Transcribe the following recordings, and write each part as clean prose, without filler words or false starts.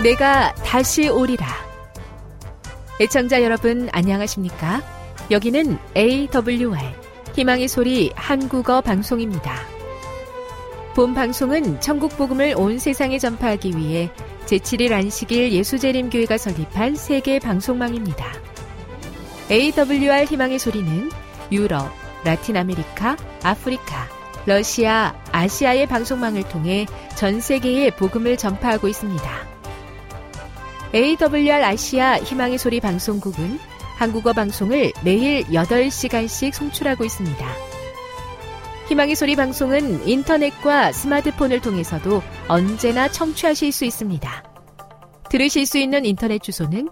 내가 다시 오리라. 애청자 여러분 안녕하십니까? 여기는 AWR 희망의 소리 한국어 방송입니다. 본 방송은 천국 복음을 온 세상에 전파하기 위해 제7일 안식일 예수재림교회가 설립한 세계 방송망입니다. AWR 희망의 소리는 유럽, 라틴 아메리카, 아프리카, 러시아, 아시아의 방송망을 통해 전 세계에 복음을 전파하고 있습니다. AWR 아시아 희망의 소리 방송국은 한국어 방송을 매일 8시간씩 송출하고 있습니다. 희망의 소리 방송은 인터넷과 스마트폰을 통해서도 언제나 청취하실 수 있습니다. 들으실 수 있는 인터넷 주소는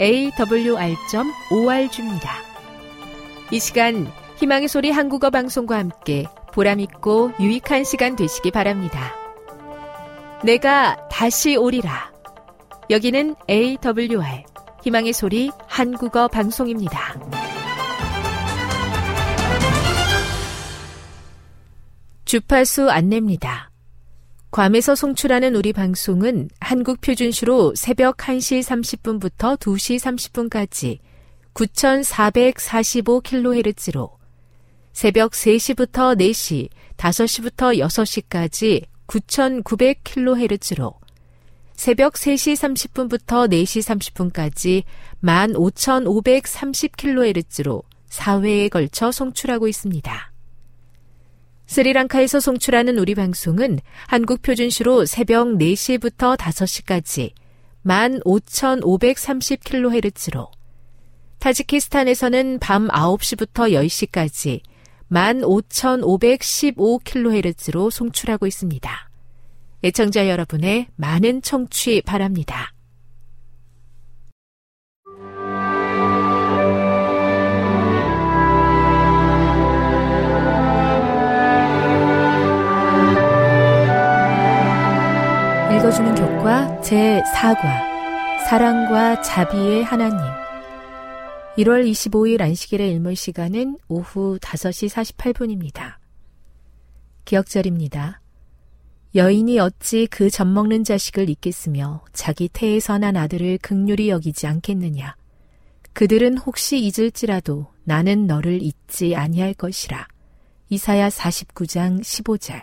awr.org입니다. 이 시간 희망의 소리 한국어 방송과 함께 보람있고 유익한 시간 되시기 바랍니다. 내가 다시 오리라. 여기는 AWR 희망의 소리 한국어 방송입니다. 주파수 안내입니다. 괌에서 송출하는 우리 방송은 한국 표준시로 새벽 1시 30분부터 2시 30분까지 9445kHz로 새벽 3시부터 4시, 5시부터 6시까지 9900kHz로 새벽 3시 30분부터 4시 30분까지 15530kHz로 4회에 걸쳐 송출하고 있습니다. 스리랑카에서 송출하는 우리 방송은 한국 표준시로 새벽 4시부터 5시까지 15530kHz로 타지키스탄에서는 밤 9시부터 10시까지 15515kHz로 송출하고 있습니다. 애청자 여러분의 많은 청취 바랍니다. 읽어주는 교과 제4과 사랑과 자비의 하나님. 1월 25일 안식일의 일몰 시간은 오후 5시 48분입니다. 기억절입니다. 여인이 어찌 그 젖먹는 자식을 잊겠으며 자기 태에서 난 아들을 긍휼히 여기지 않겠느냐. 그들은 혹시 잊을지라도 나는 너를 잊지 아니할 것이라. 이사야 49장 15절.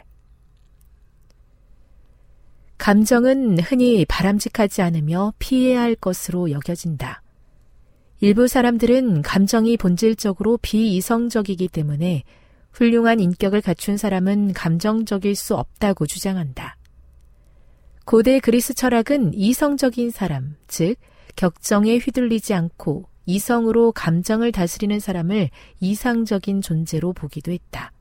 감정은 흔히 바람직하지 않으며 피해야 할 것으로 여겨진다. 일부 사람들은 감정이 본질적으로 비이성적이기 때문에 훌륭한 인격을 갖춘 사람은 감정적일 수 없다고 주장한다. 고대 그리스 철학은 이성적인 사람, 즉 격정에 휘둘리지 않고 이성으로 감정을 다스리는 사람을 이상적인 존재로 보기도 했다.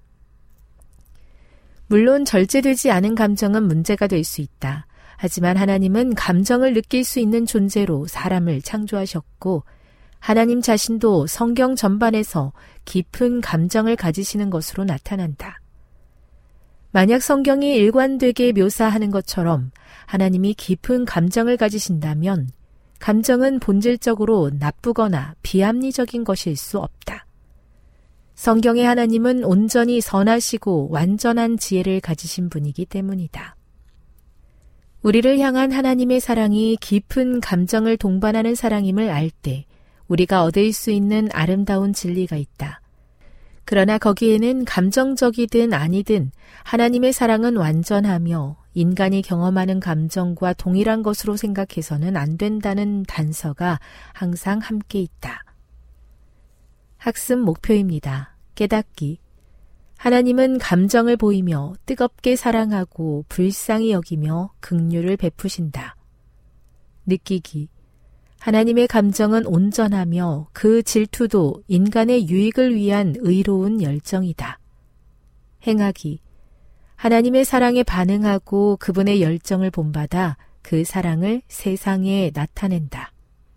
물론 절제되지 않은 감정은 문제가 될 수 있다. 하지만 하나님은 감정을 느낄 수 있는 존재로 사람을 창조하셨고 하나님 자신도 성경 전반에서 깊은 감정을 가지시는 것으로 나타난다. 만약 성경이 일관되게 묘사하는 것처럼 하나님이 깊은 감정을 가지신다면 감정은 본질적으로 나쁘거나 비합리적인 것일 수 없다. 성경의 하나님은 온전히 선하시고 완전한 지혜를 가지신 분이기 때문이다. 우리를 향한 하나님의 사랑이 깊은 감정을 동반하는 사랑임을 알 때 우리가 얻을 수 있는 아름다운 진리가 있다. 그러나 거기에는 감정적이든 아니든 하나님의 사랑은 완전하며 인간이 경험하는 감정과 동일한 것으로 생각해서는 안 된다는 단서가 항상 함께 있다. 학습 목표입니다. 깨닫기. 하나님은 감정을 보이며 뜨겁게 사랑하고 불쌍히 여기며 긍휼을 베푸신다. 느끼기. 하나님의 감정은 온전하며 그 질투도 인간의 유익을 위한 의로운 열정이다. 행하기. 하나님의 사랑에 반응하고 그분의 열정을 본받아 그 사랑을 세상에 나타낸다.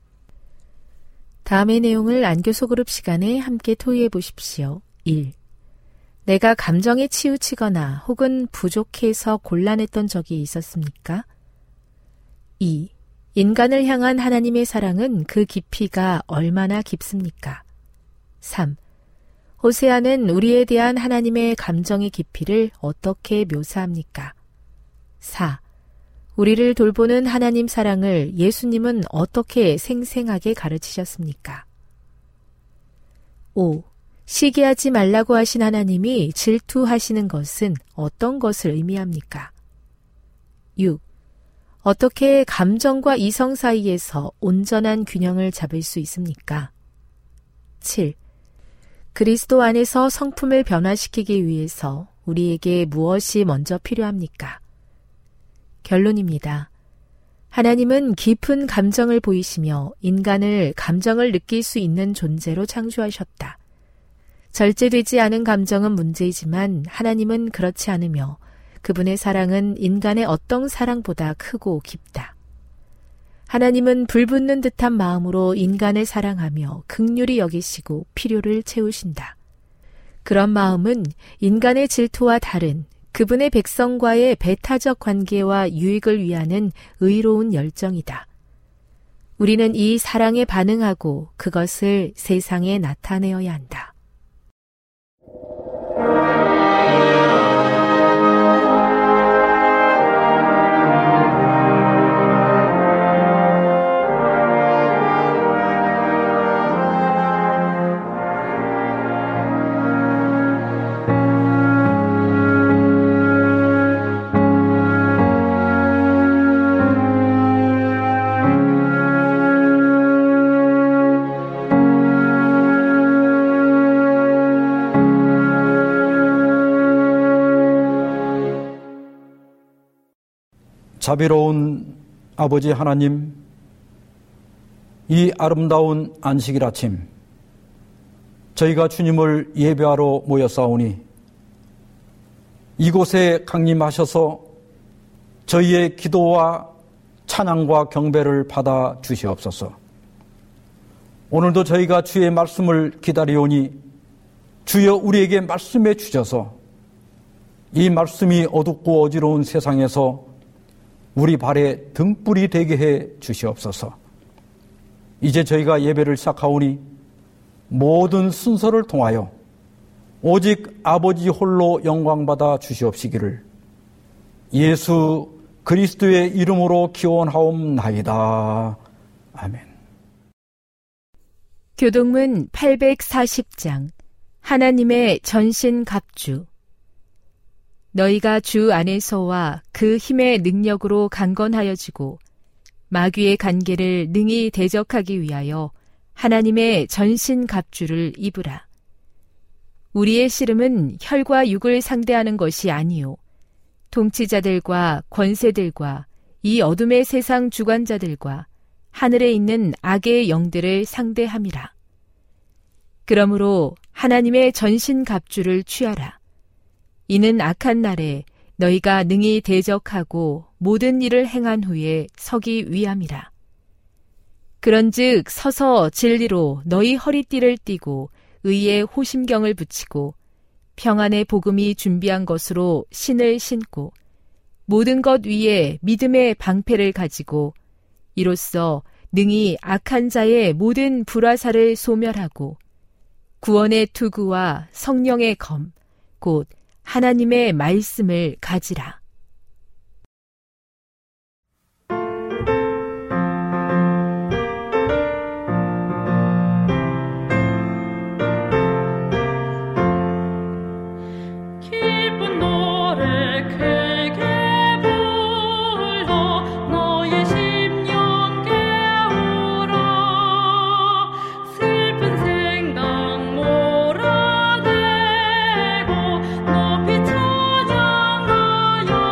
다음의 내용을 안교 소그룹 시간에 함께 토의해 보십시오. 1. 내가 감정에 치우치거나 혹은 부족해서 곤란했던 적이 있었습니까? 2. 인간을 향한 하나님의 사랑은 그 깊이가 얼마나 깊습니까? 3. 호세아는 우리에 대한 하나님의 감정의 깊이를 어떻게 묘사합니까? 4. 우리를 돌보는 하나님 사랑을 예수님은 어떻게 생생하게 가르치셨습니까? 5. 시기하지 말라고 하신 하나님이 질투하시는 것은 어떤 것을 의미합니까? 6. 어떻게 감정과 이성 사이에서 온전한 균형을 잡을 수 있습니까? 7. 그리스도 안에서 성품을 변화시키기 위해서 우리에게 무엇이 먼저 필요합니까? 결론입니다. 하나님은 깊은 감정을 보이시며 인간을 감정을 느낄 수 있는 존재로 창조하셨다. 절제되지 않은 감정은 문제이지만 하나님은 그렇지 않으며 그분의 사랑은 인간의 어떤 사랑보다 크고 깊다. 하나님은 불붙는 듯한 마음으로 인간을 사랑하며 긍휼히 여기시고 필요를 채우신다. 그런 마음은 인간의 질투와 다른 그분의 백성과의 배타적 관계와 유익을 위하는 의로운 열정이다. 우리는 이 사랑에 반응하고 그것을 세상에 나타내어야 한다. 자비로운 아버지 하나님, 이 아름다운 안식일 아침 저희가 주님을 예배하러 모였사오니 이곳에 강림하셔서 저희의 기도와 찬양과 경배를 받아 주시옵소서. 오늘도 저희가 주의 말씀을 기다리오니 주여 우리에게 말씀해 주셔서 이 말씀이 어둡고 어지러운 세상에서 우리 발에 등불이 되게 해 주시옵소서. 이제 저희가 예배를 시작하오니 모든 순서를 통하여 오직 아버지 홀로 영광받아 주시옵시기를 예수 그리스도의 이름으로 기원하옵나이다. 아멘. 교동문 840장 하나님의 전신갑주. 너희가 주 안에서와 그 힘의 능력으로 강건하여지고 마귀의 간계를 능히 대적하기 위하여 하나님의 전신갑주를 입으라. 우리의 씨름은 혈과 육을 상대하는 것이 아니요 통치자들과 권세들과 이 어둠의 세상 주관자들과 하늘에 있는 악의 영들을 상대함이라. 그러므로 하나님의 전신갑주를 취하라. 이는 악한 날에 너희가 능히 대적하고 모든 일을 행한 후에 서기 위함이라. 그런즉 서서 진리로 너희 허리띠를 띠고 의의 호심경을 붙이고 평안의 복음이 준비한 것으로 신을 신고 모든 것 위에 믿음의 방패를 가지고 이로써 능히 악한 자의 모든 불화살을 소멸하고 구원의 투구와 성령의 검 곧 하나님의 말씀을 가지라. 높이 찬양하여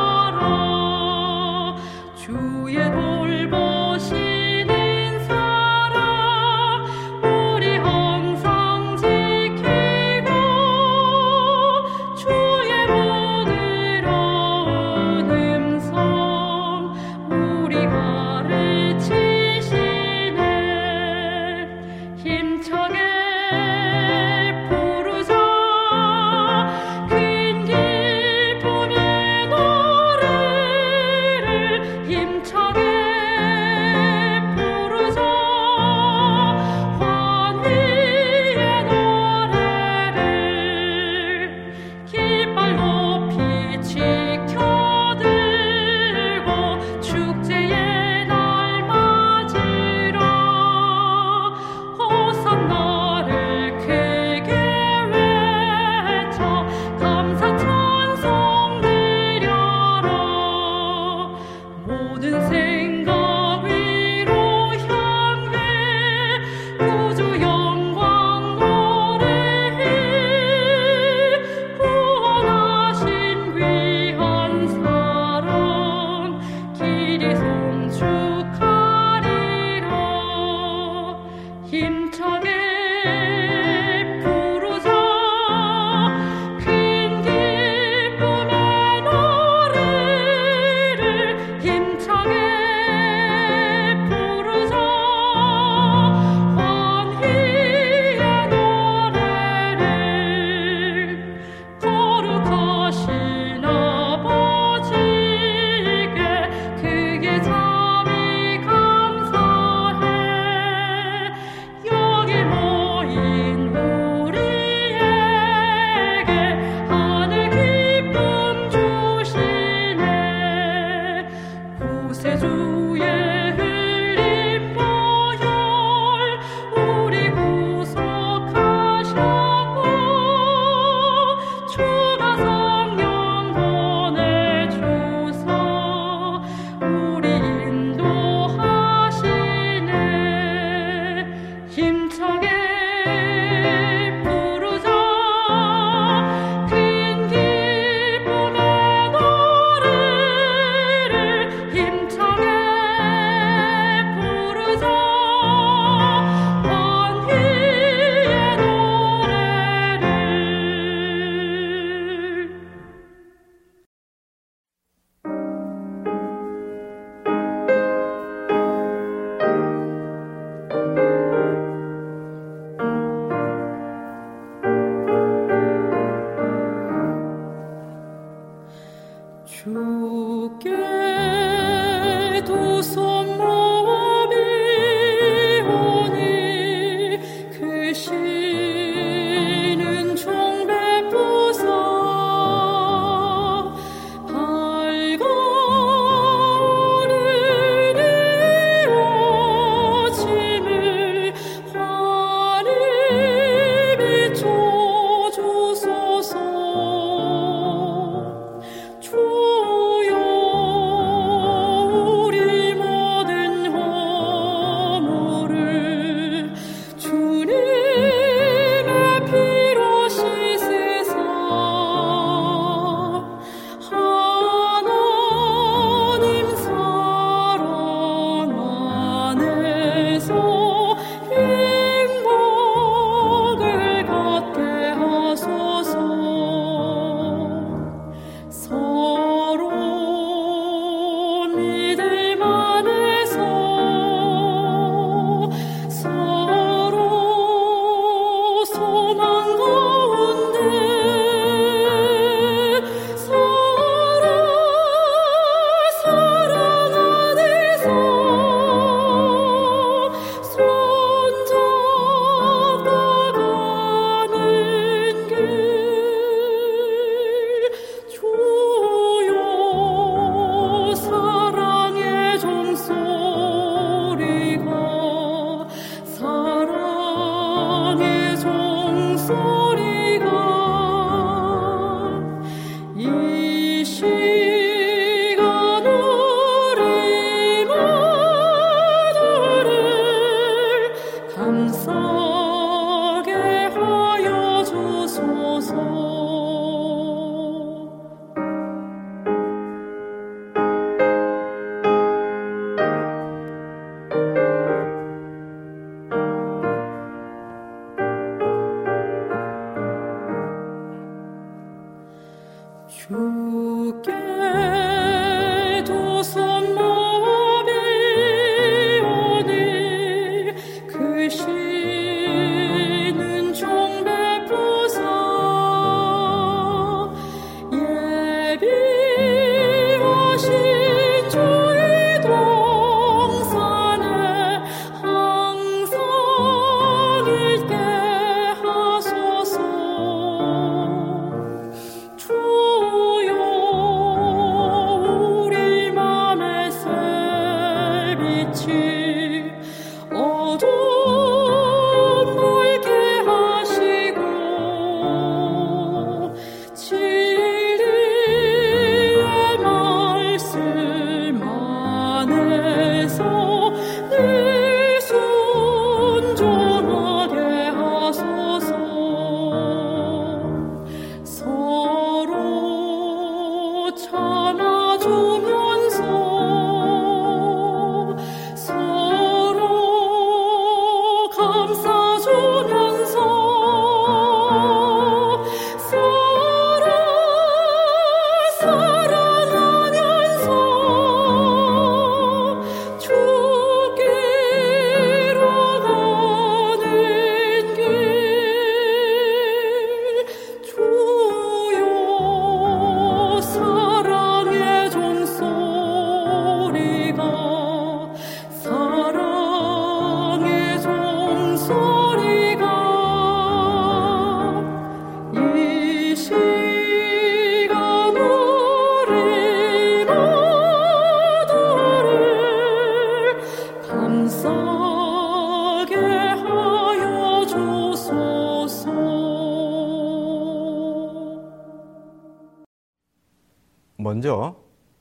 먼저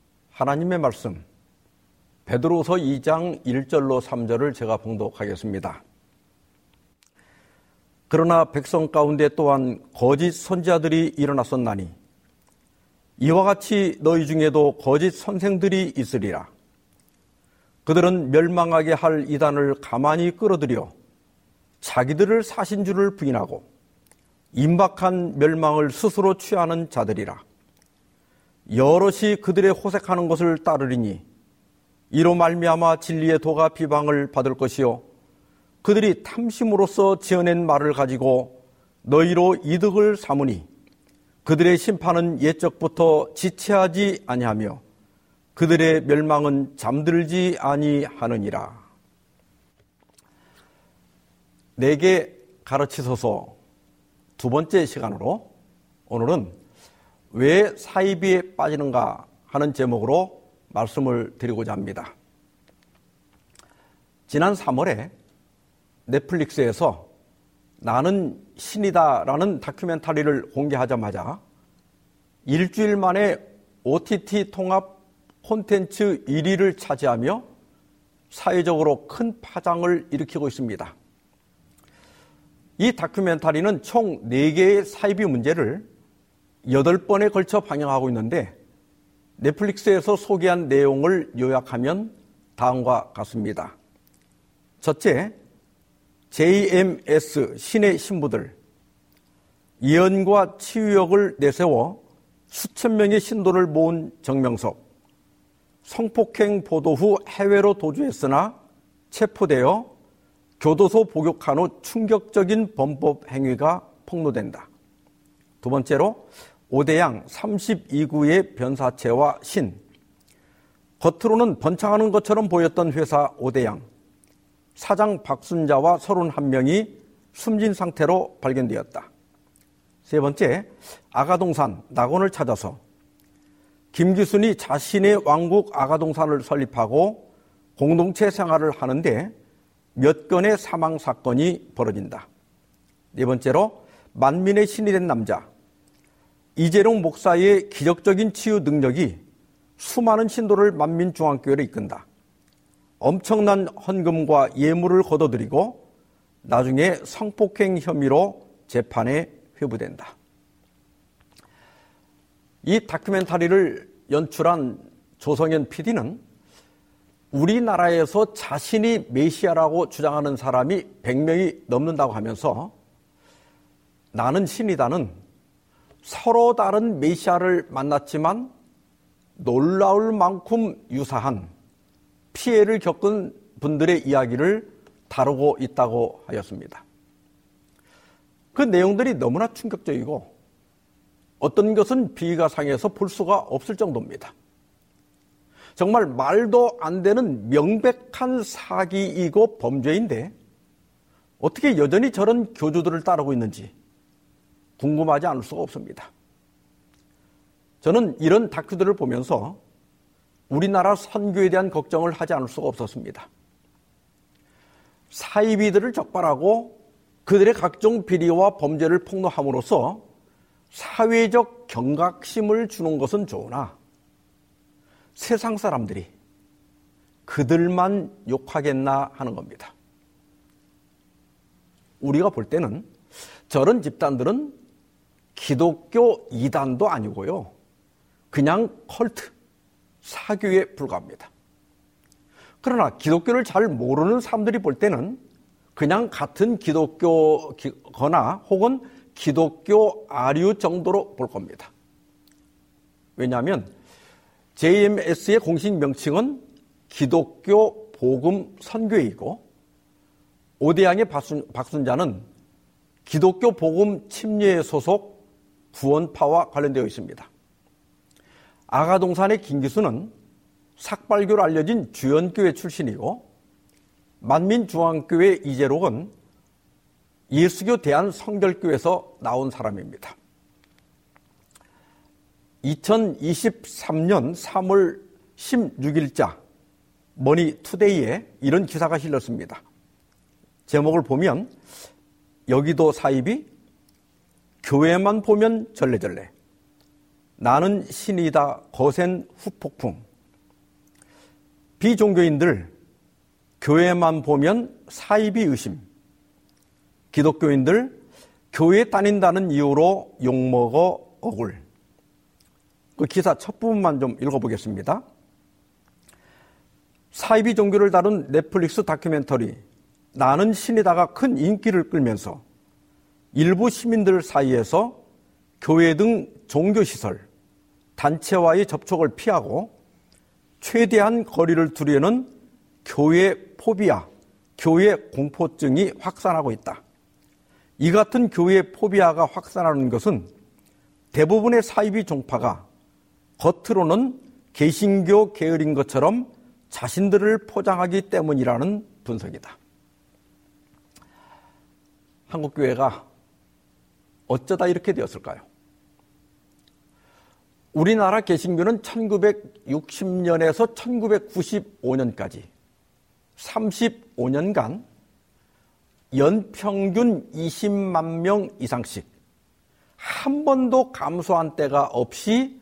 하나님의 말씀 베드로서 2장 1절로 3절을 제가 봉독하겠습니다. 그러나 백성 가운데 또한 거짓 선지자들이 일어났었나니 이와 같이 너희 중에도 거짓 선생들이 있으리라. 그들은 멸망하게 할 이단을 가만히 끌어들여 자기들을 사신 줄을 부인하고 임박한 멸망을 스스로 취하는 자들이라. 여럿이 그들의 호색하는 것을 따르리니 이로 말미암아 진리의 도가 비방을 받을 것이요 그들이 탐심으로써 지어낸 말을 가지고 너희로 이득을 삼으니 그들의 심판은 옛적부터 지체하지 아니하며 그들의 멸망은 잠들지 아니하느니라. 내게 가르치소서 두 번째 시간으로 오늘은 왜 사이비에 빠지는가 하는 제목으로 말씀을 드리고자 합니다. 지난 3월에 넷플릭스에서 나는 신이다라는 다큐멘터리를 공개하자마자 일주일 만에 OTT 통합 콘텐츠 1위를 차지하며 사회적으로 큰 파장을 일으키고 있습니다. 이 다큐멘터리는 총 4개의 사이비 문제를 8번에 걸쳐 방영하고 있는데 넷플릭스에서 소개한 내용을 요약하면 다음과 같습니다. 첫째, JMS 신의 신부들, 예언과 치유역을 내세워 수천 명의 신도를 모은 정명석, 성폭행 보도 후 해외로 도주했으나 체포되어 교도소 복역한 후 충격적인 범법 행위가 폭로된다. 두 번째로 오대양 32구의 변사체와 신, 겉으로는 번창하는 것처럼 보였던 회사 오대양, 사장 박순자와 31명이 숨진 상태로 발견되었다. 세 번째, 아가동산 낙원을 찾아서 김기순이 자신의 왕국 아가동산을 설립하고 공동체 생활을 하는데 몇 건의 사망 사건이 벌어진다. 네 번째로 만민의 신이 된 남자, 이재룡 목사의 기적적인 치유 능력이 수많은 신도를 만민중앙교회로 이끈다. 엄청난 헌금과 예물을 거둬들이고 나중에 성폭행 혐의로 재판에 회부된다. 이 다큐멘터리를 연출한 조성현 PD는 우리나라에서 자신이 메시아라고 주장하는 사람이 100명이 넘는다고 하면서 나는 신이다는 서로 다른 메시아를 만났지만 놀라울 만큼 유사한 피해를 겪은 분들의 이야기를 다루고 있다고 하였습니다. 그 내용들이 너무나 충격적이고 어떤 것은 비위가 상해서 볼 수가 없을 정도입니다. 정말 말도 안 되는 명백한 사기이고 범죄인데 어떻게 여전히 저런 교주들을 따르고 있는지 궁금하지 않을 수가 없습니다. 저는 이런 다큐들을 보면서 우리나라 선교에 대한 걱정을 하지 않을 수가 없었습니다. 사이비들을 적발하고 그들의 각종 비리와 범죄를 폭로함으로써 사회적 경각심을 주는 것은 좋으나 세상 사람들이 그들만 욕하겠나 하는 겁니다. 우리가 볼 때는 저런 집단들은 기독교 이단도 아니고요. 그냥 컬트, 사교에 불과합니다. 그러나 기독교를 잘 모르는 사람들이 볼 때는 그냥 같은 기독교거나 혹은 기독교 아류 정도로 볼 겁니다. 왜냐하면 JMS의 공식 명칭은 기독교 복음 선교회이고 오대양의 박순자는 기독교 복음 침례 소속 구원파와 관련되어 있습니다. 아가동산의 김기수는 삭발교로 알려진 주연교회 출신이고 만민중앙교회 이재록은 예수교 대한성결교에서 나온 사람입니다. 2023년 3월 16일자 머니투데이에 이런 기사가 실렸습니다. 제목을 보면 여기도 사이비, 교회만 보면 절레절레, 나는 신이다 거센 후폭풍. 비종교인들 교회만 보면 사이비 의심, 기독교인들 교회 다닌다는 이유로 욕먹어 억울. 그 기사 첫 부분만 좀 읽어보겠습니다. 사이비 종교를 다룬 넷플릭스 다큐멘터리 나는 신이다가 큰 인기를 끌면서 일부 시민들 사이에서 교회 등 종교시설, 단체와의 접촉을 피하고 최대한 거리를 두려는 교회 포비아, 교회 공포증이 확산하고 있다. 이 같은 교회 포비아가 확산하는 것은 대부분의 사이비 종파가 겉으로는 개신교 계열인 것처럼 자신들을 포장하기 때문이라는 분석이다. 한국교회가 어쩌다 이렇게 되었을까요? 우리나라 개신교는 1960년에서 1995년까지 35년간 연평균 20만 명 이상씩 한 번도 감소한 때가 없이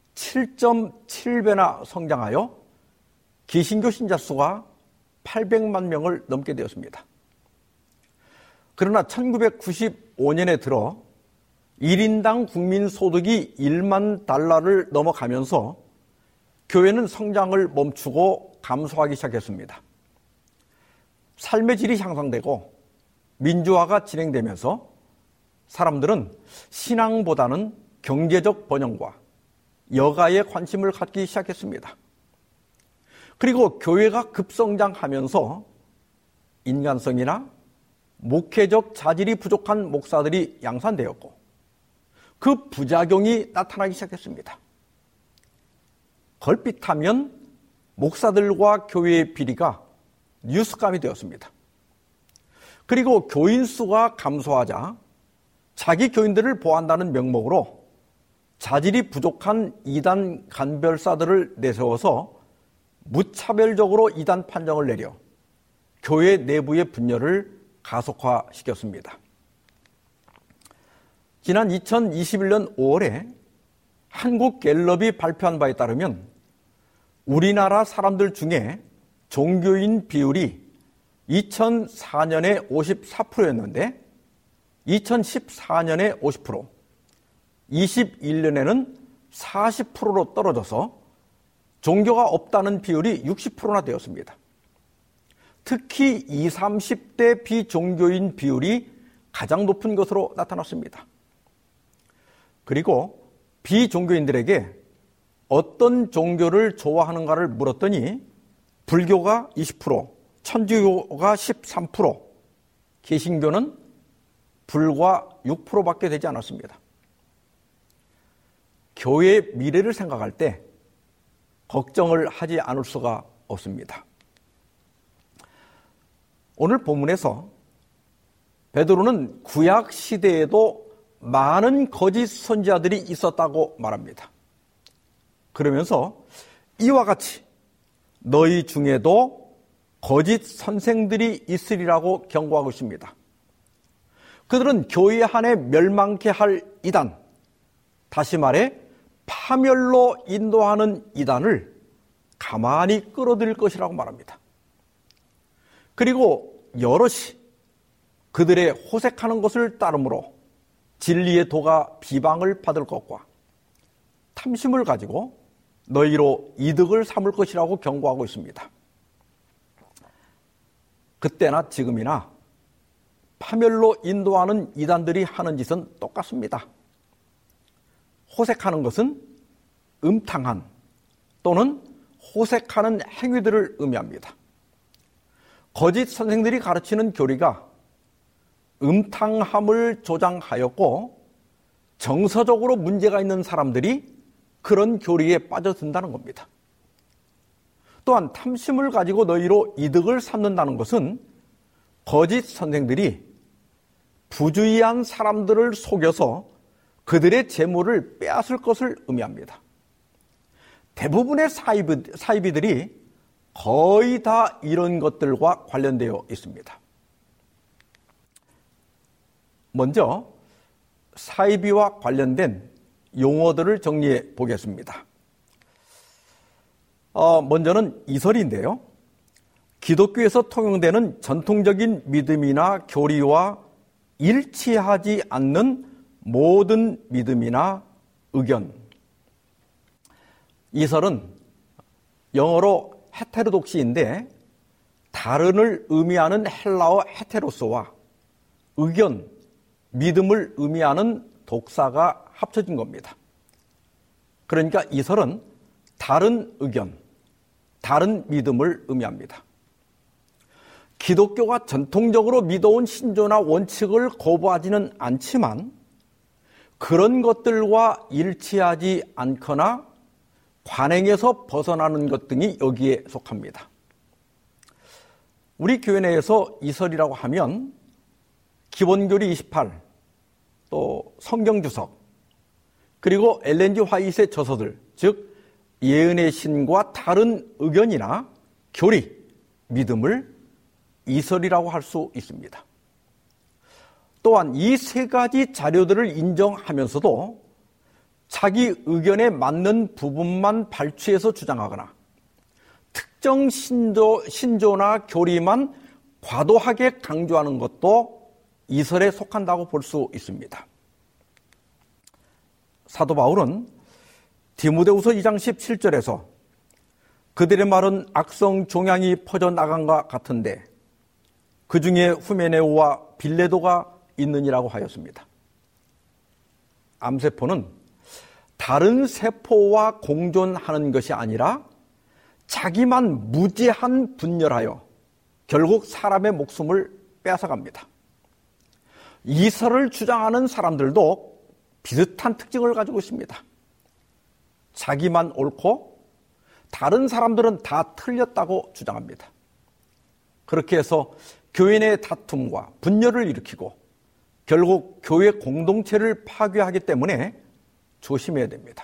7.7배나 성장하여 개신교 신자 수가 800만 명을 넘게 되었습니다. 그러나 1995년에 들어 1인당 국민소득이 1만 달러를 넘어가면서 교회는 성장을 멈추고 감소하기 시작했습니다. 삶의 질이 향상되고 민주화가 진행되면서 사람들은 신앙보다는 경제적 번영과 여가에 관심을 갖기 시작했습니다. 그리고 교회가 급성장하면서 인간성이나 목회적 자질이 부족한 목사들이 양산되었고 그 부작용이 나타나기 시작했습니다. 걸핏하면 목사들과 교회의 비리가 뉴스감이 되었습니다. 그리고 교인 수가 감소하자 자기 교인들을 보호한다는 명목으로 자질이 부족한 이단 간별사들을 내세워서 무차별적으로 이단 판정을 내려 교회 내부의 분열을 가속화시켰습니다. 지난 2021년 5월에 한국갤럽이 발표한 바에 따르면 우리나라 사람들 중에 종교인 비율이 2004년에 54%였는데 2014년에 50%, 21년에는 40%로 떨어져서 종교가 없다는 비율이 60%나 되었습니다. 특히 20, 30대 비종교인 비율이 가장 높은 것으로 나타났습니다. 그리고 비종교인들에게 어떤 종교를 좋아하는가를 물었더니 불교가 20%, 천주교가 13%, 개신교는 불과 6%밖에 되지 않았습니다. 교회의 미래를 생각할 때 걱정을 하지 않을 수가 없습니다. 오늘 본문에서 베드로는 구약 시대에도 많은 거짓 선지자들이 있었다고 말합니다. 그러면서 이와 같이 너희 중에도 거짓 선생들이 있으리라고 경고하고 있습니다. 그들은 교회 안에 멸망케 할 이단, 다시 말해 파멸로 인도하는 이단을 가만히 끌어들일 것이라고 말합니다. 그리고 여럿이 그들의 호색하는 것을 따름으로 진리의 도가 비방을 받을 것과 탐심을 가지고 너희로 이득을 삼을 것이라고 경고하고 있습니다. 그때나 지금이나 파멸로 인도하는 이단들이 하는 짓은 똑같습니다. 호색하는 것은 음탕한 또는 호색하는 행위들을 의미합니다. 거짓 선생들이 가르치는 교리가 음탕함을 조장하였고 정서적으로 문제가 있는 사람들이 그런 교리에 빠져든다는 겁니다. 또한 탐심을 가지고 너희로 이득을 삼는다는 것은 거짓 선생들이 부주의한 사람들을 속여서 그들의 재물을 빼앗을 것을 의미합니다. 대부분의 사이비들이 거의 다 이런 것들과 관련되어 있습니다. 먼저 사이비와 관련된 용어들을 정리해 보겠습니다. 먼저는 이설인데요. 기독교에서 통용되는 전통적인 믿음이나 교리와 일치하지 않는 모든 믿음이나 의견. 이설은 영어로 헤테로독시인데 다른을 의미하는 헬라어 헤테로스와 의견, 믿음을 의미하는 독사가 합쳐진 겁니다. 그러니까 이설은 다른 의견, 다른 믿음을 의미합니다. 기독교가 전통적으로 믿어온 신조나 원칙을 거부하지는 않지만 그런 것들과 일치하지 않거나 관행에서 벗어나는 것 등이 여기에 속합니다. 우리 교회 내에서 이설이라고 하면 기본교리 28, 또 성경주석, 그리고 엘렌지 화이트의 저서들, 즉 예언의 신과 다른 의견이나 교리, 믿음을 이설이라고 할 수 있습니다. 또한 이 세 가지 자료들을 인정하면서도 자기 의견에 맞는 부분만 발췌해서 주장하거나 특정 신조나 교리만 과도하게 강조하는 것도 이설에 속한다고 볼 수 있습니다. 사도 바울은 디모데후서 2장 17절에서 그들의 말은 악성 종양이 퍼져나간 것 같은데 그 중에 후메네오와 빌레도가 있느니라고 하였습니다. 암세포는 다른 세포와 공존하는 것이 아니라 자기만 무제한 분열하여 결국 사람의 목숨을 빼앗아갑니다. 이설을 주장하는 사람들도 비슷한 특징을 가지고 있습니다. 자기만 옳고 다른 사람들은 다 틀렸다고 주장합니다. 그렇게 해서 교회 내 다툼과 분열을 일으키고 결국 교회 공동체를 파괴하기 때문에 조심해야 됩니다.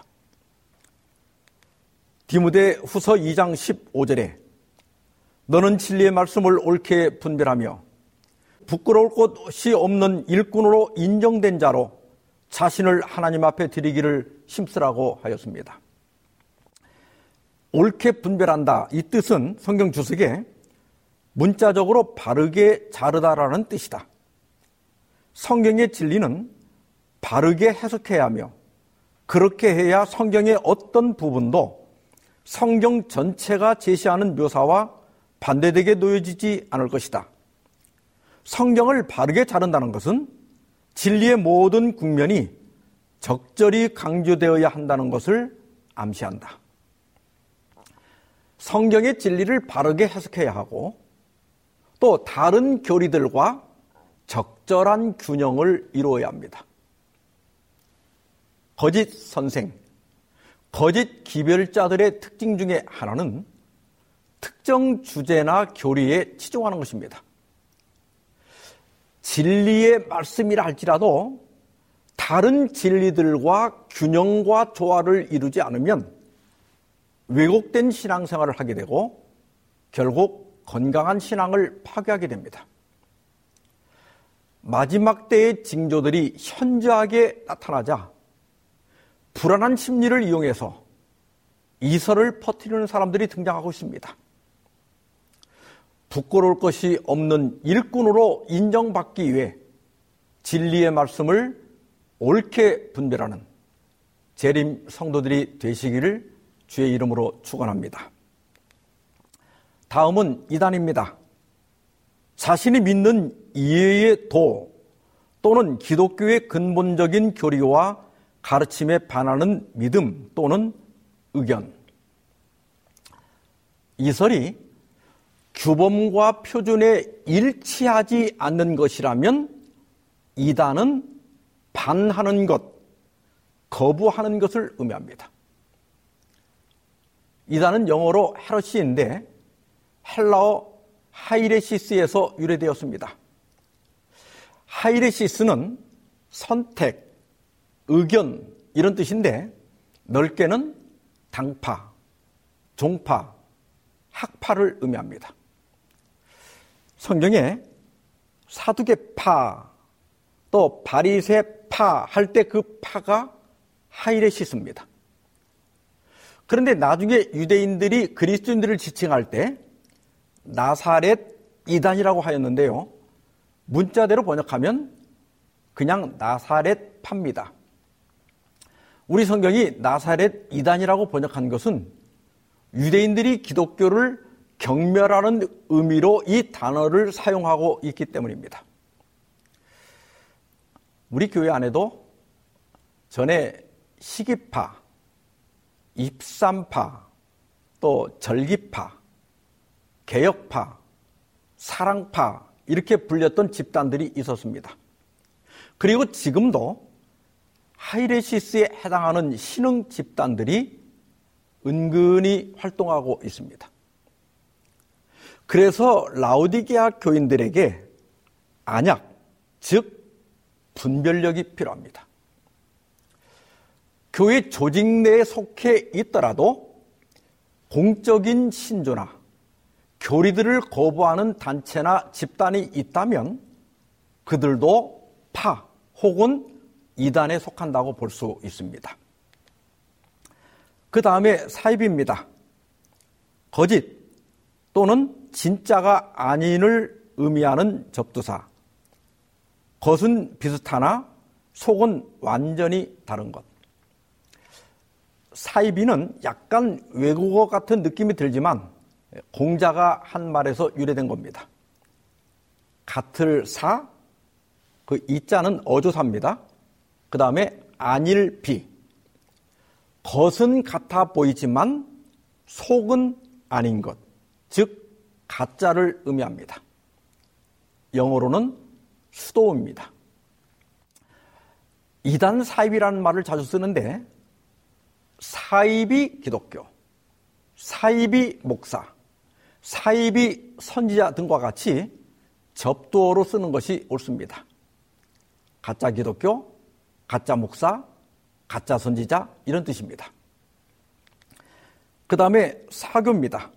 디모데후서 2장 15절에 너는 진리의 말씀을 옳게 분별하며 부끄러울 곳이 없는 일꾼으로 인정된 자로 자신을 하나님 앞에 드리기를 힘쓰라고 하였습니다. 옳게 분별한다, 이 뜻은 성경 주석에 문자적으로 바르게 자르다라는 뜻이다. 성경의 진리는 바르게 해석해야 하며 그렇게 해야 성경의 어떤 부분도 성경 전체가 제시하는 묘사와 반대되게 놓여지지 않을 것이다. 성경을 바르게 자른다는 것은 진리의 모든 국면이 적절히 강조되어야 한다는 것을 암시한다. 성경의 진리를 바르게 해석해야 하고 또 다른 교리들과 적절한 균형을 이루어야 합니다. 거짓 선생, 거짓 기별자들의 특징 중에 하나는 특정 주제나 교리에 치중하는 것입니다. 진리의 말씀이라 할지라도 다른 진리들과 균형과 조화를 이루지 않으면 왜곡된 신앙생활을 하게 되고 결국 건강한 신앙을 파괴하게 됩니다. 마지막 때의 징조들이 현저하게 나타나자 불안한 심리를 이용해서 이설을 퍼뜨리는 사람들이 등장하고 있습니다. 부끄러울 것이 없는 일꾼으로 인정받기 위해 진리의 말씀을 옳게 분별하는 재림 성도들이 되시기를 주의 이름으로 축원합니다. 다음은 이단입니다. 자신이 믿는 이해의 도 또는 기독교의 근본적인 교리와 가르침에 반하는 믿음 또는 의견. 이설이 규범과 표준에 일치하지 않는 것이라면 이단은 반하는 것, 거부하는 것을 의미합니다. 이단은 영어로 헤러시인데 헬라어 하이레시스에서 유래되었습니다. 하이레시스는 선택, 의견 이런 뜻인데 넓게는 당파, 종파, 학파를 의미합니다. 성경에 사두개파 또 바리새파 할 때 그 파가 하이레시스입니다. 그런데 나중에 유대인들이 그리스도인들을 지칭할 때 나사렛 이단이라고 하였는데요. 문자대로 번역하면 그냥 나사렛파입니다. 우리 성경이 나사렛 이단이라고 번역한 것은 유대인들이 기독교를 경멸하는 의미로 이 단어를 사용하고 있기 때문입니다. 우리 교회 안에도 전에 시기파, 입산파, 또 절기파, 개혁파, 사랑파 이렇게 불렸던 집단들이 있었습니다. 그리고 지금도 하이레시스에 해당하는 신흥 집단들이 은근히 활동하고 있습니다. 그래서 라오디게아 교인들에게 안약, 즉 분별력이 필요합니다. 교회 조직 내에 속해 있더라도 공적인 신조나 교리들을 거부하는 단체나 집단이 있다면 그들도 파 혹은 이단에 속한다고 볼 수 있습니다. 그 다음에 사입입니다. 거짓 또는 진짜가 아닌을 의미하는 접두사. 겉은 비슷하나 속은 완전히 다른 것. 사이비는 약간 외국어 같은 느낌이 들지만 공자가 한 말에서 유래된 겁니다. 같을 사, 그 이자는 어조사입니다. 그 다음에 안일비. 겉은 같아 보이지만 속은 아닌 것, 즉 가짜를 의미합니다. 영어로는 수도입니다. 이단 사입이라는 말을 자주 쓰는데 사입이 기독교, 사입이 목사, 사입이 선지자 등과 같이 접두어로 쓰는 것이 옳습니다. 가짜 기독교, 가짜 목사, 가짜 선지자 이런 뜻입니다. 그 다음에 사교입니다.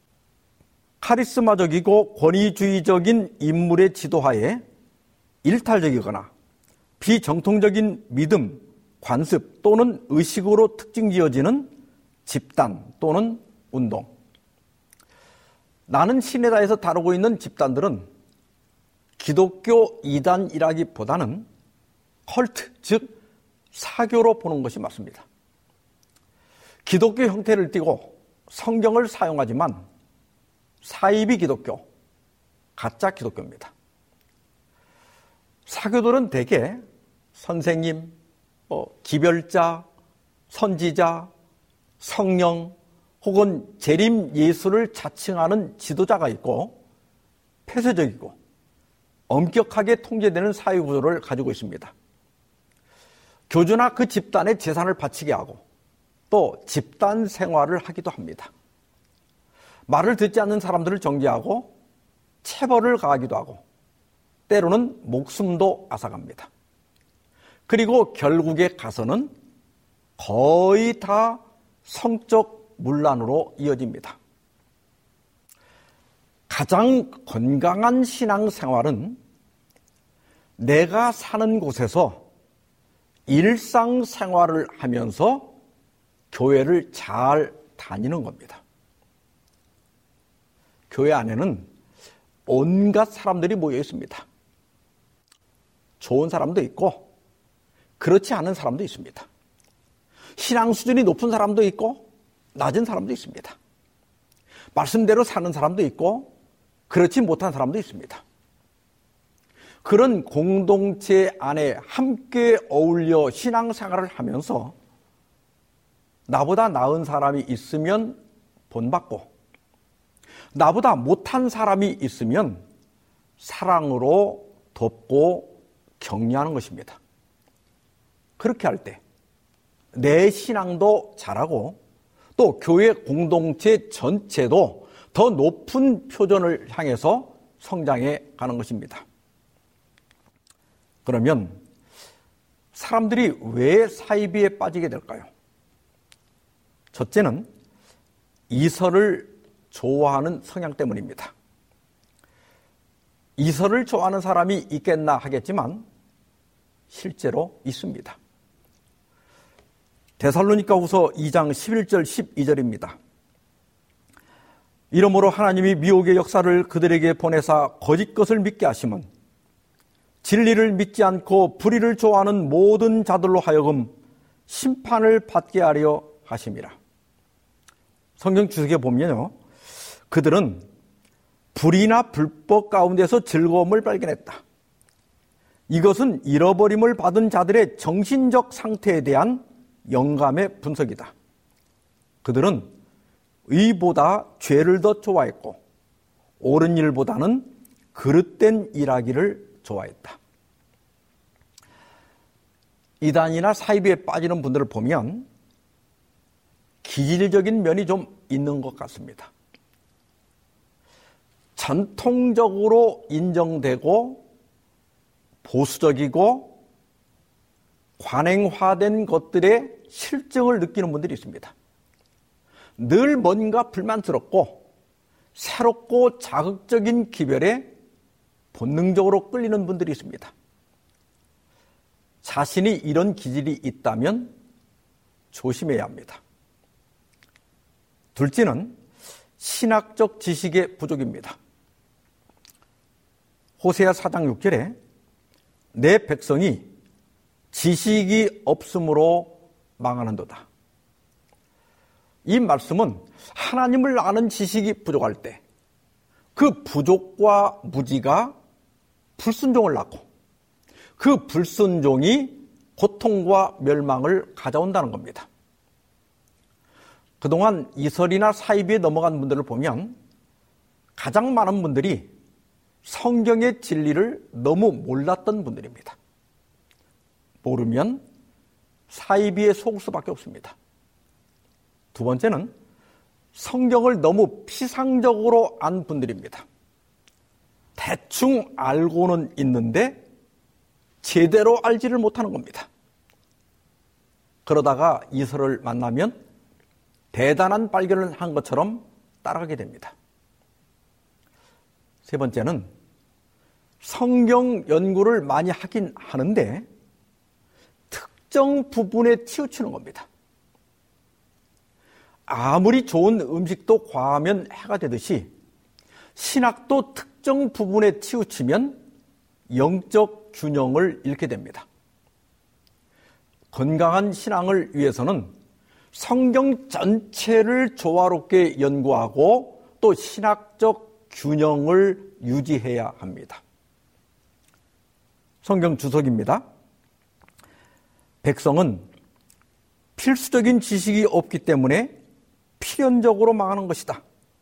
카리스마적이고 권위주의적인 인물의 지도하에 일탈적이거나 비정통적인 믿음, 관습 또는 의식으로 특징지어지는 집단 또는 운동. 나는 신에다에서 다루고 있는 집단들은 기독교 이단이라기보다는 컬트, 즉 사교로 보는 것이 맞습니다. 기독교 형태를 띠고 성경을 사용하지만 사이비 기독교, 가짜 기독교입니다. 사교들은 대개 선생님, 기별자, 선지자, 성령 혹은 재림 예수를 자칭하는 지도자가 있고 폐쇄적이고 엄격하게 통제되는 사회구조를 가지고 있습니다. 교주나 그 집단의 재산을 바치게 하고 또 집단 생활을 하기도 합니다. 말을 듣지 않는 사람들을 정죄하고 체벌을 가하기도 하고 때로는 목숨도 앗아갑니다. 그리고 결국에 가서는 거의 다 성적 문란으로 이어집니다. 가장 건강한 신앙생활은 내가 사는 곳에서 일상생활을 하면서 교회를 잘 다니는 겁니다. 교회 안에는 온갖 사람들이 모여 있습니다. 좋은 사람도 있고 그렇지 않은 사람도 있습니다. 신앙 수준이 높은 사람도 있고 낮은 사람도 있습니다. 말씀대로 사는 사람도 있고 그렇지 못한 사람도 있습니다. 그런 공동체 안에 함께 어울려 신앙생활을 하면서 나보다 나은 사람이 있으면 본받고 나보다 못한 사람이 있으면 사랑으로 돕고 격려하는 것입니다. 그렇게 할 때 내 신앙도 자라고 또 교회 공동체 전체도 더 높은 표준을 향해서 성장해 가는 것입니다. 그러면 사람들이 왜 사이비에 빠지게 될까요? 첫째는 이설을 좋아하는 성향 때문입니다. 이설을 좋아하는 사람이 있겠나 하겠지만 실제로 있습니다. 데살로니가후서 2장 11절 12절입니다. 이러므로 하나님이 미혹의 역사를 그들에게 보내사 거짓 것을 믿게 하심은 진리를 믿지 않고 불의를 좋아하는 모든 자들로 하여금 심판을 받게 하려 하심이라. 성경 주석에 보면요, 그들은 불의나 불법 가운데서 즐거움을 발견했다. 이것은 잃어버림을 받은 자들의 정신적 상태에 대한 영감의 분석이다. 그들은 의보다 죄를 더 좋아했고 옳은 일보다는 그릇된 일하기를 좋아했다. 이단이나 사이비에 빠지는 분들을 보면 기질적인 면이 좀 있는 것 같습니다. 전통적으로 인정되고 보수적이고 관행화된 것들의 실증을 느끼는 분들이 있습니다. 늘 뭔가 불만스럽고 새롭고 자극적인 기별에 본능적으로 끌리는 분들이 있습니다. 자신이 이런 기질이 있다면 조심해야 합니다. 둘째는 신학적 지식의 부족입니다. 호세아 4장 6절에 내 백성이 지식이 없으므로 망하는도다. 이 말씀은 하나님을 아는 지식이 부족할 때 그 부족과 무지가 불순종을 낳고 그 불순종이 고통과 멸망을 가져온다는 겁니다. 그동안 이설이나 사이비에 넘어간 분들을 보면 가장 많은 분들이 성경의 진리를 너무 몰랐던 분들입니다. 모르면 사이비에 속을 수밖에 없습니다. 두 번째는 성경을 너무 피상적으로 안 분들입니다. 대충 알고는 있는데 제대로 알지를 못하는 겁니다. 그러다가 이설을 만나면 대단한 발견을 한 것처럼 따라가게 됩니다. 세 번째는 성경 연구를 많이 하긴 하는데 특정 부분에 치우치는 겁니다. 아무리 좋은 음식도 과하면 해가 되듯이 신학도 특정 부분에 치우치면 영적 균형을 잃게 됩니다. 건강한 신앙을 위해서는 성경 전체를 조화롭게 연구하고 또 신학적 균형을 유지해야 합니다. 성경 주석입니다. 백성은 필수적인 지식이 없기 때문에 필연적으로 망하는 것이다.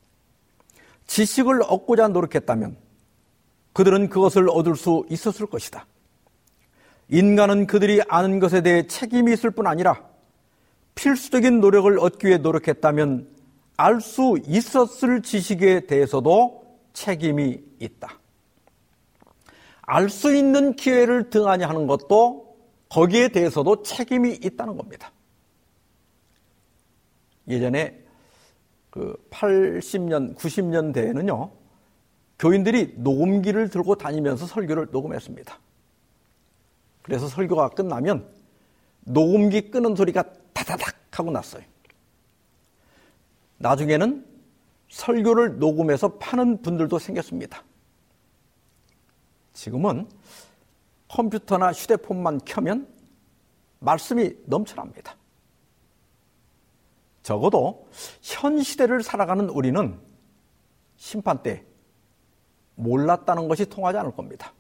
지식을 얻고자 노력했다면 그들은 그것을 얻을 수 있었을 것이다. 인간은 그들이 아는 것에 대해 책임이 있을 뿐 아니라 필수적인 노력을 얻기 위해 노력했다면 알 수 있었을 지식에 대해서도 책임이 있다. 알 수 있는 기회를 등한히 하는 것도 거기에 대해서도 책임이 있다는 겁니다. 예전에 80년, 90년대에는요, 교인들이 녹음기를 들고 다니면서 설교를 녹음했습니다. 그래서 설교가 끝나면 녹음기 끄는 소리가 다다닥 하고 났어요. 나중에는 설교를 녹음해서 파는 분들도 생겼습니다. 지금은 컴퓨터나 휴대폰만 켜면 말씀이 넘쳐납니다. 적어도 현 시대를 살아가는 우리는 심판 때 몰랐다는 것이 통하지 않을 겁니다.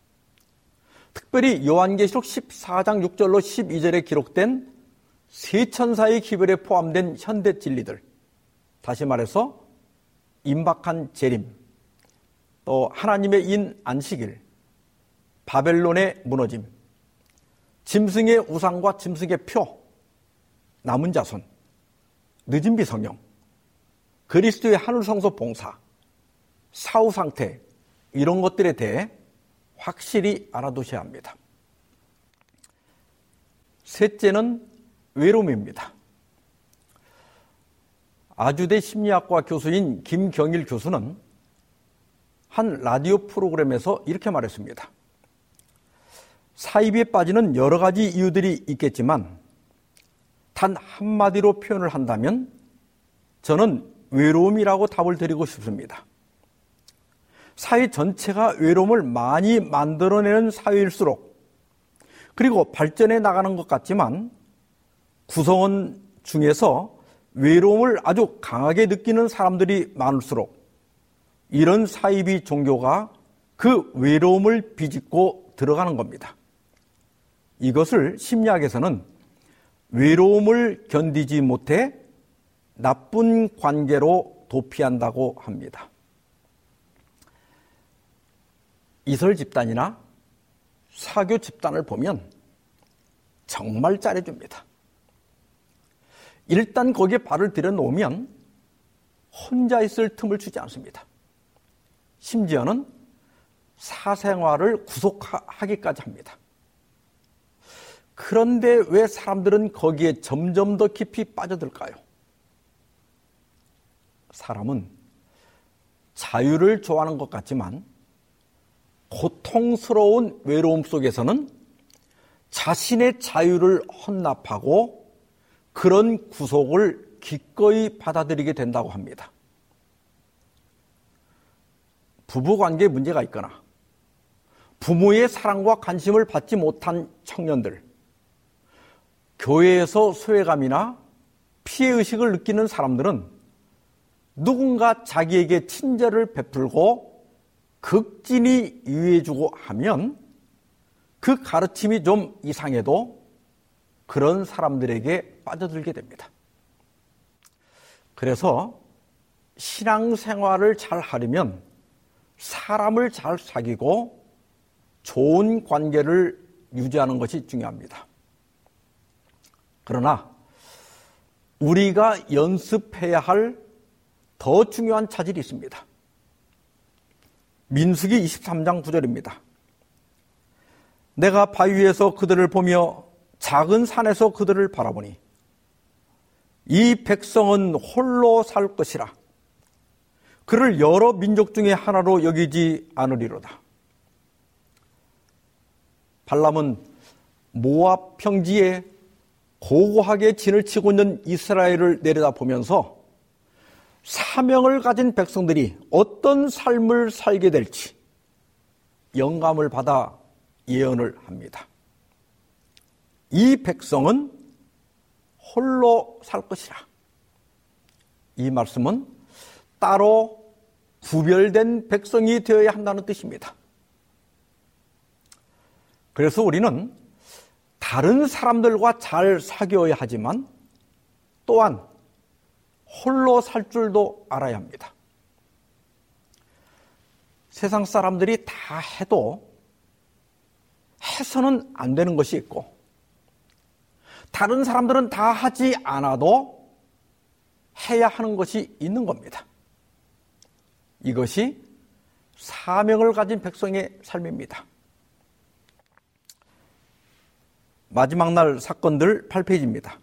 특별히 요한계시록 14장 6절로 12절에 기록된 세 천사의 기별에 포함된 현대 진리들, 다시 말해서 임박한 재림, 또 하나님의 인 안식일, 바벨론의 무너짐, 짐승의 우상과 짐승의 표, 남은 자손, 늦은 비성령, 그리스도의 하늘성소 봉사, 사후 상태, 이런 것들에 대해 확실히 알아두셔야 합니다. 셋째는 외로움입니다. 아주대 심리학과 교수인 김경일 교수는 한 라디오 프로그램에서 이렇게 말했습니다. 사이비에 빠지는 여러 가지 이유들이 있겠지만 단 한마디로 표현을 한다면 저는 외로움이라고 답을 드리고 싶습니다. 사회 전체가 외로움을 많이 만들어내는 사회일수록, 그리고 발전해 나가는 것 같지만 구성원 중에서 외로움을 아주 강하게 느끼는 사람들이 많을수록 이런 사이비 종교가 그 외로움을 비집고 들어가는 겁니다. 이것을 심리학에서는 외로움을 견디지 못해 나쁜 관계로 도피한다고 합니다. 이설 집단이나 사교 집단을 보면 정말 잘해줍니다. 일단 거기에 발을 들여놓으면 혼자 있을 틈을 주지 않습니다. 심지어는 사생활을 구속하기까지 합니다. 그런데 왜 사람들은 거기에 점점 더 깊이 빠져들까요? 사람은 자유를 좋아하는 것 같지만 고통스러운 외로움 속에서는 자신의 자유를 헌납하고 그런 구속을 기꺼이 받아들이게 된다고 합니다. 부부관계에 문제가 있거나 부모의 사랑과 관심을 받지 못한 청년들, 교회에서 소외감이나 피해의식을 느끼는 사람들은 누군가 자기에게 친절을 베풀고 극진히 유의해주고 하면 그 가르침이 좀 이상해도 그런 사람들에게 빠져들게 됩니다. 그래서 신앙생활을 잘 하려면 사람을 잘 사귀고 좋은 관계를 유지하는 것이 중요합니다. 그러나 우리가 연습해야 할 더 중요한 차질이 있습니다. 민수기 23장 9절입니다. 내가 바위 위에서 그들을 보며 작은 산에서 그들을 바라보니 이 백성은 홀로 살 것이라. 그를 여러 민족 중에 하나로 여기지 않으리로다. 발람은 모압 평지에 고고하게 진을 치고 있는 이스라엘을 내려다보면서 사명을 가진 백성들이 어떤 삶을 살게 될지 영감을 받아 예언을 합니다. 이 백성은 홀로 살 것이라. 이 말씀은 따로 구별된 백성이 되어야 한다는 뜻입니다. 그래서 우리는 다른 사람들과 잘 사귀어야 하지만 또한 홀로 살 줄도 알아야 합니다. 세상 사람들이 다 해도 해서는 안 되는 것이 있고, 다른 사람들은 다 하지 않아도 해야 하는 것이 있는 겁니다. 이것이 사명을 가진 백성의 삶입니다. 마지막 날 사건들 8페이지입니다.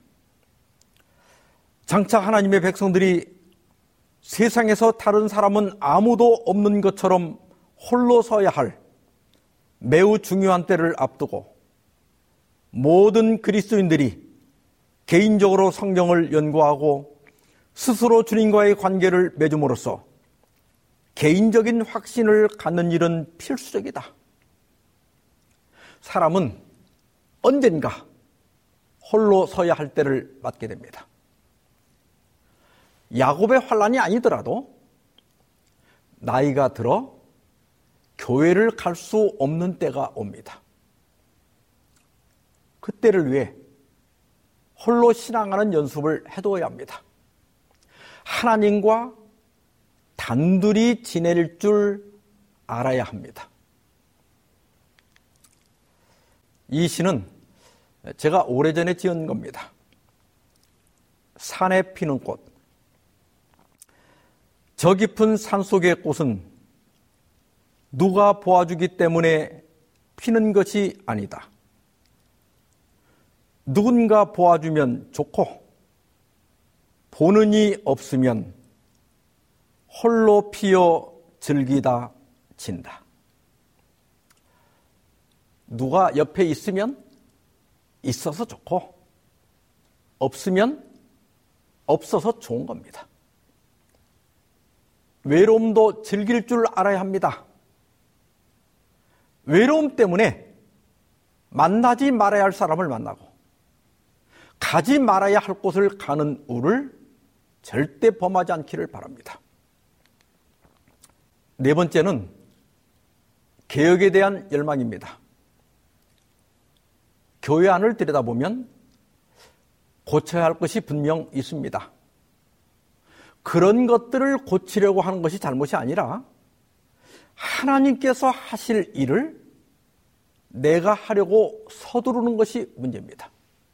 장차 하나님의 백성들이 세상에서 다른 사람은 아무도 없는 것처럼 홀로 서야 할 매우 중요한 때를 앞두고 모든 그리스도인들이 개인적으로 성경을 연구하고 스스로 주님과의 관계를 맺음으로써 개인적인 확신을 갖는 일은 필수적이다. 사람은 언젠가 홀로 서야 할 때를 맞게 됩니다. 야곱의 환난이 아니더라도 나이가 들어 교회를 갈 수 없는 때가 옵니다. 그때를 위해 홀로 신앙하는 연습을 해둬야 합니다. 하나님과 단둘이 지낼 줄 알아야 합니다. 이 시는 제가 오래전에 지은 겁니다. 산에 피는 꽃. 저 깊은 산속의 꽃은 누가 보아주기 때문에 피는 것이 아니다. 누군가 보아주면 좋고 보는 이 없으면 홀로 피어 즐기다 진다. 누가 옆에 있으면 있어서 좋고 없으면 없어서 좋은 겁니다. 외로움도 즐길 줄 알아야 합니다. 외로움 때문에 만나지 말아야 할 사람을 만나고 가지 말아야 할 곳을 가는 우를 절대 범하지 않기를 바랍니다. 네 번째는 개혁에 대한 열망입니다. 교회 안을 들여다보면 고쳐야 할 것이 분명 있습니다. 그런 것들을 고치려고 하는 것이 잘못이 아니라 하나님께서 하실 일을 내가 하려고 서두르는 것이 문제입니다.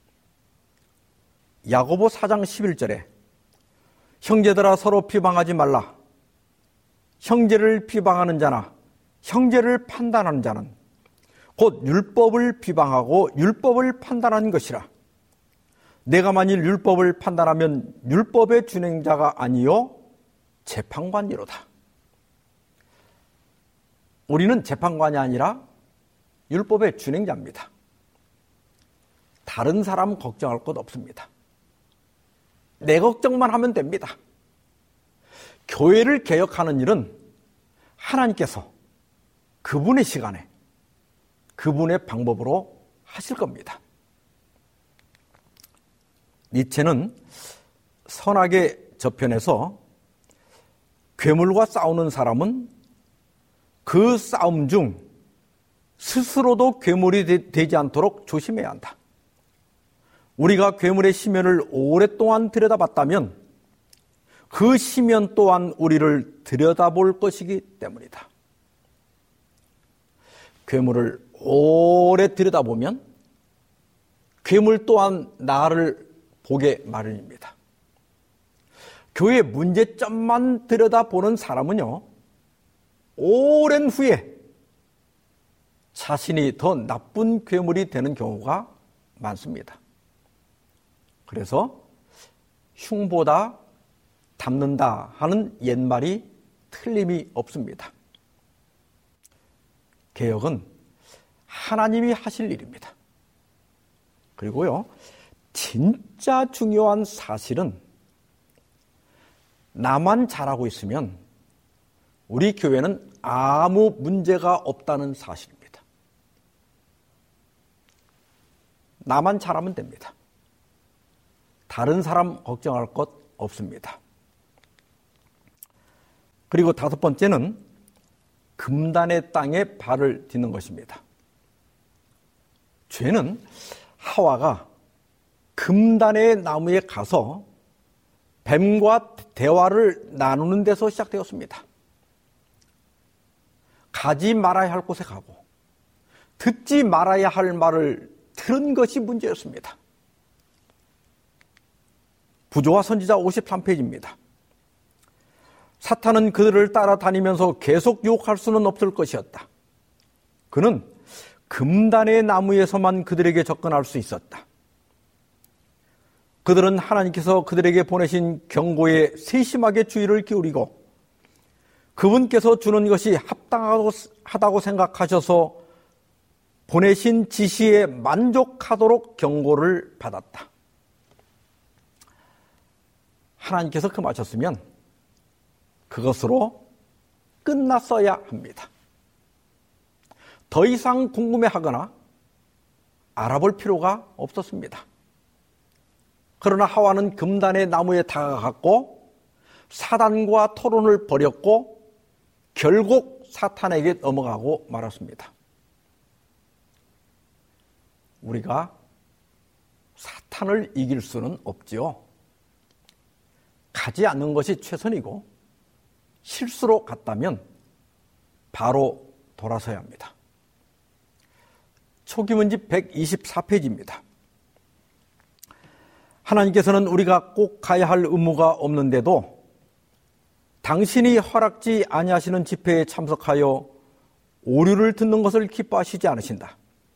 야고보 4장 11절에 형제들아 서로 비방하지 말라. 형제를 비방하는 자나 형제를 판단하는 자는 곧 율법을 비방하고 율법을 판단하는 것이라. 내가 만일 율법을 판단하면 율법의 준행자가 아니요 재판관이로다. 우리는 재판관이 아니라 율법의 준행자입니다. 다른 사람 걱정할 것 없습니다. 내 걱정만 하면 됩니다. 교회를 개혁하는 일은 하나님께서 그분의 시간에 그분의 방법으로 하실 겁니다. 니체는 선악의 저편에서 괴물과 싸우는 사람은 그 싸움 중 스스로도 괴물이 되지 않도록 조심해야 한다. 우리가 괴물의 시면을 오랫동안 들여다봤다면 그 시면 또한 우리를 들여다볼 것이기 때문이다. 괴물을 오래 들여다보면 괴물 또한 나를 보게 마련입니다. 교회 문제점만 들여다보는 사람은요, 오랜 후에 자신이 더 나쁜 괴물이 되는 경우가 많습니다. 그래서 흉보다 담는다 하는 옛말이 틀림이 없습니다. 개혁은 하나님이 하실 일입니다. 그리고요, 진짜 중요한 사실은 나만 잘하고 있으면 우리 교회는 아무 문제가 없다는 사실입니다. 나만 잘하면 됩니다. 다른 사람 걱정할 것 없습니다. 그리고 5번째는 금단의 땅에 발을 딛는 것입니다. 죄는 하와가 금단의 나무에 가서 뱀과 대화를 나누는 데서 시작되었습니다. 가지 말아야 할 곳에 가고 듣지 말아야 할 말을 들은 것이 문제였습니다. 부조와 선지자 53페이지입니다. 사탄은 그들을 따라다니면서 계속 유혹할 수는 없을 것이었다. 그는 금단의 나무에서만 그들에게 접근할 수 있었다. 그들은 하나님께서 그들에게 보내신 경고에 세심하게 주의를 기울이고 그분께서 주는 것이 합당하다고 생각하셔서 보내신 지시에 만족하도록 경고를 받았다. 하나님께서 금하셨으면 그것으로 끝났어야 합니다. 더 이상 궁금해하거나 알아볼 필요가 없었습니다. 그러나 하와는 금단의 나무에 다가갔고 사단과 토론을 벌였고 결국 사탄에게 넘어가고 말았습니다. 우리가 사탄을 이길 수는 없지요. 가지 않는 것이 최선이고 실수로 갔다면 바로 돌아서야 합니다. 초기문집 124페이지입니다. 하나님께서는 우리가 꼭 가야 할 의무가 없는데도 당신이 허락지 아니하시는 집회에 참석하여 오류를 듣는 것을 기뻐하시지 않으신다.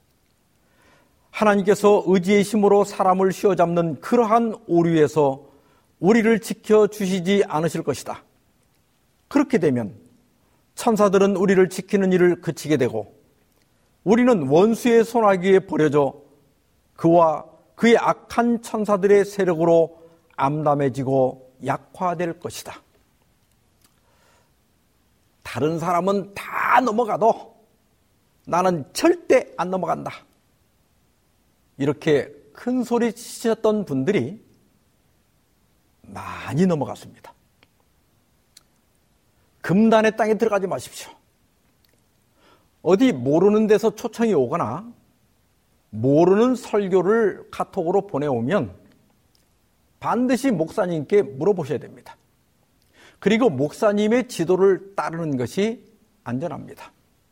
하나님께서 의지의 힘으로 사람을 휘어잡는 그러한 오류에서 우리를 지켜주시지 않으실 것이다. 그렇게 되면 천사들은 우리를 지키는 일을 그치게 되고 우리는 원수의 손아귀에 버려져 그와 그의 악한 천사들의 세력으로 암담해지고 약화될 것이다. 다른 사람은 다 넘어가도 나는 절대 안 넘어간다. 이렇게 큰 소리 치셨던 분들이 많이 넘어갔습니다. 금단의 땅에 들어가지 마십시오. 어디 모르는 데서 초청이 오거나 모르는 설교를 카톡으로 보내오면 반드시 목사님께 물어보셔야 됩니다. 그리고 목사님의 지도를 따르는 것이 안전합니다.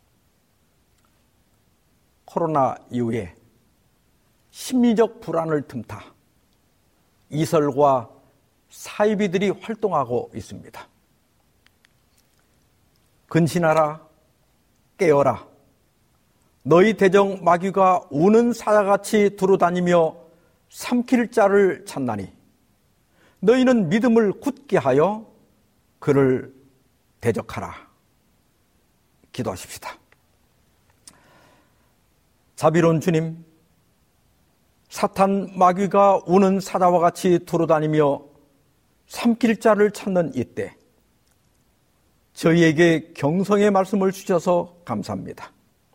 코로나 이후에 심리적 불안을 틈타 이설과 사이비들이 활동하고 있습니다. 근신하라, 깨어라. 너희 대적 마귀가 우는 사자같이 두루다니며 삼킬 자를 찾나니 너희는 믿음을 굳게 하여 그를 대적하라. 기도하십시다. 자비로운 주님, 사탄 마귀가 우는 사자와 같이 두루다니며 삼킬 자를 찾는 이때 저희에게 경성의 말씀을 주셔서 감사합니다.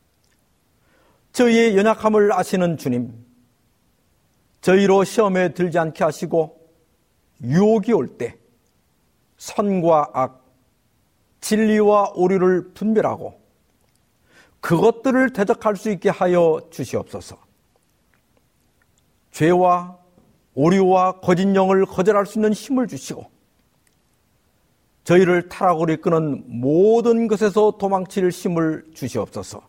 저희의 연약함을 아시는 주님, 저희로 시험에 들지 않게 하시고 유혹이 올 때 선과 악, 진리와 오류를 분별하고 그것들을 대적할 수 있게 하여 주시옵소서. 죄와 오류와 거짓 영을 거절할 수 있는 힘을 주시고 저희를 타락으로 이끄는 모든 것에서 도망칠 힘을 주시옵소서.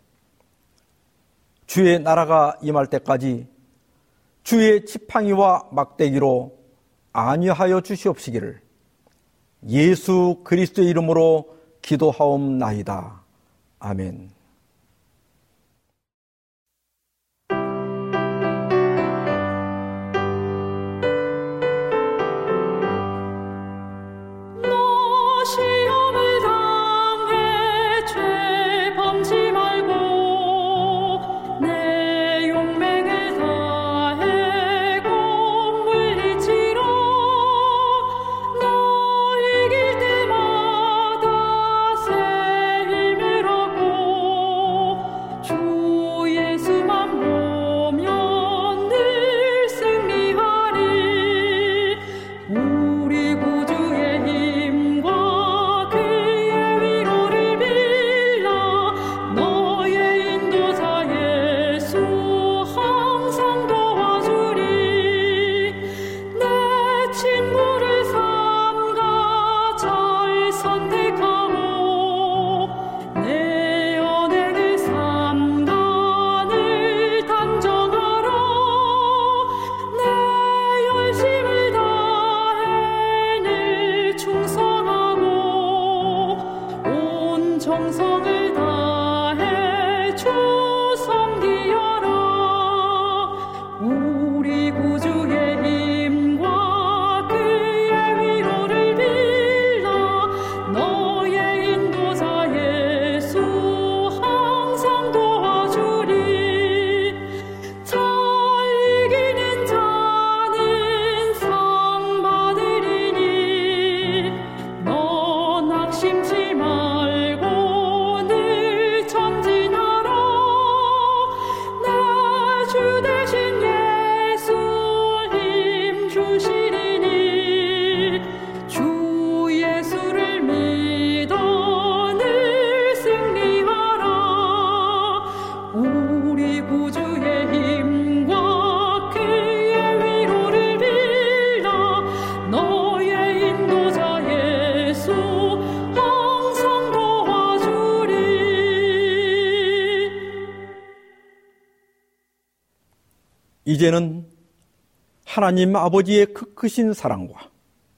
주의 나라가 임할 때까지 주의 지팡이와 막대기로 안위하여 주시옵시기를 예수 그리스도의 이름으로 기도하옵나이다. 아멘. 너 이길 때마다 새 힘을 얻고 이제는 하나님 아버지의 크신 사랑과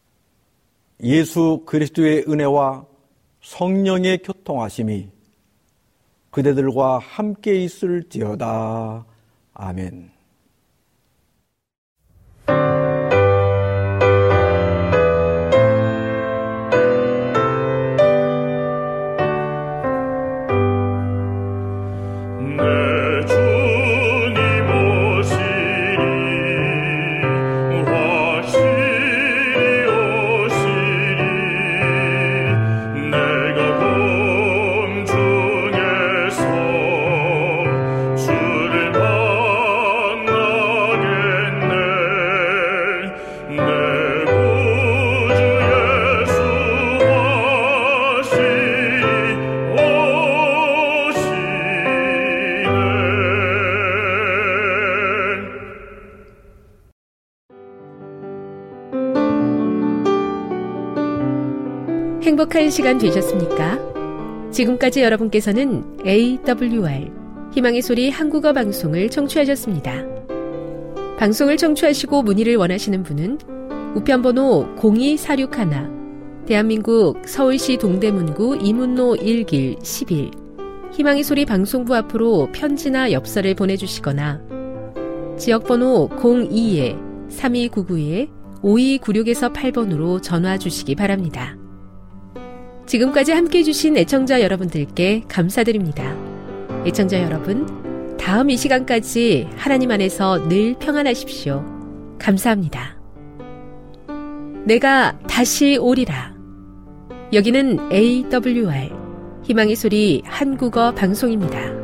예수 그리스도의 은혜와 성령의 교통하심이 그대들과 함께 있을지어다. 아멘. 행복한 시간 되셨습니까? 지금까지 여러분께서는 AWR 희망의 소리 한국어 방송을 청취하셨습니다. 방송을 청취하시고 문의를 원하시는 분은 우편번호 02461 대한민국 서울시 동대문구 이문로 1길 11 희망의 소리 방송부 앞으로 편지나 엽서를 보내주시거나 지역번호 02-3299-5296에서 8번으로 전화 주시기 바랍니다. 지금까지 함께해 주신 애청자 여러분들께 감사드립니다. 애청자 여러분, 다음 이 시간까지 하나님 안에서 늘 평안하십시오. 감사합니다. 내가 다시 오리라. 여기는 AWR 희망의 소리 한국어 방송입니다.